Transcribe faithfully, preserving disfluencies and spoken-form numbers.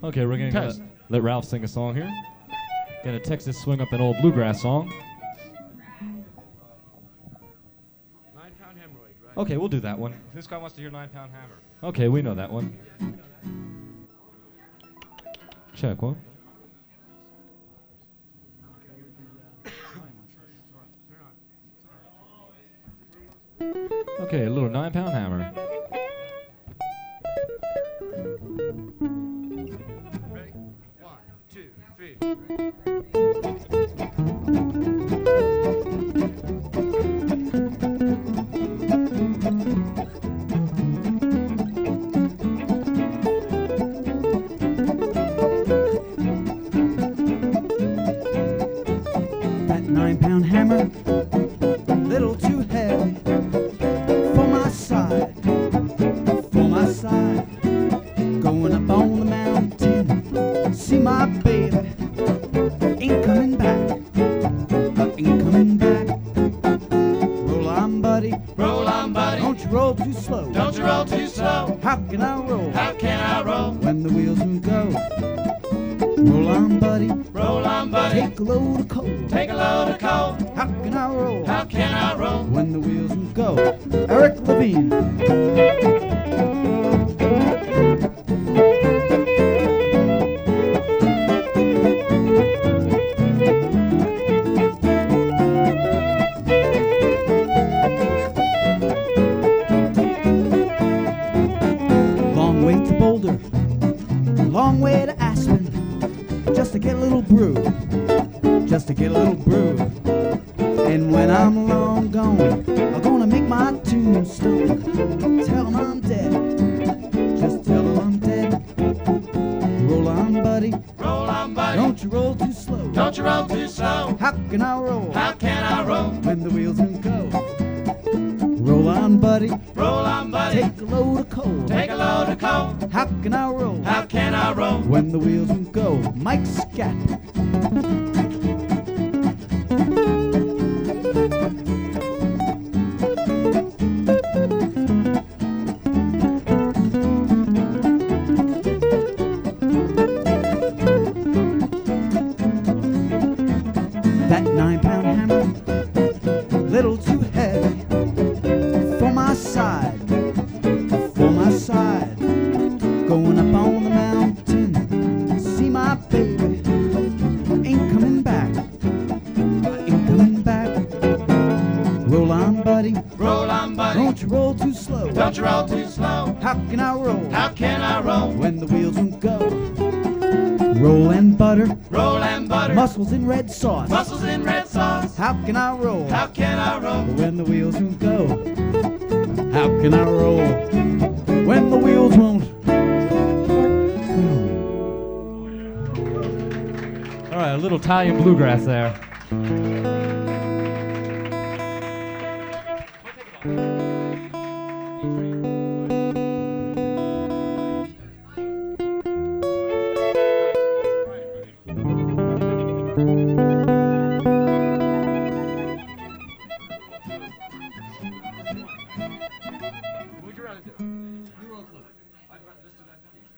Okay, we're gonna Test. let, let Ralph sing a song here. Gonna Texas swing up an old bluegrass song. Nine pound hemorrhoid, right? Okay, we'll do that one. This guy wants to hear Nine Pound Hammer. Okay, we know that one. Check one. Okay, a little Nine Pound Hammer. Ready? One, two, three. That nine pound hammer, a little too heavy for my side, for my side. Going up on the mountain, see my baby, ain't coming back, uh, ain't coming back. Roll on, buddy, Roll on, buddy. don't you roll too slow. Don't you roll too slow. How can I roll How can I roll? when the wheels won't go? Roll on, buddy, Roll on, buddy. take a load of coal. Take a load of coal. How can I roll How can I roll? when the wheels won't go? Eric Levine. Long way to Boulder, long way to Aspen, just to get a little brew, just to get a little brew. And when I'm long gone, I'm gonna make my tombstone. Tell 'em I'm dead, just tell 'em I'm dead. Roll on, buddy, Roll on, buddy. don't you roll too slow. Don't you roll too slow. How can I roll How can I roll? when the wheels won't go? Roll on, buddy, Roll on, buddy. take a load of coal. Take a load of coal. How can I roll How can I roll? when the wheels won't go? Mike Scat. That nine pound hammer, little too heavy for my side, for my side. Going up on the mountain, see my baby, ain't coming back, ain't coming back. Roll on, buddy, Roll on, buddy. don't you roll too slow. Don't you roll too slow. How can I roll How can I roll? when the wheels won't go? Roll and butter, Roll and butter. muscles in red sauce. Muscles in red sauce. How can I roll How can I roll? when the wheels won't go? How can I roll when the wheels won't go? All right, a little Italian bluegrass there.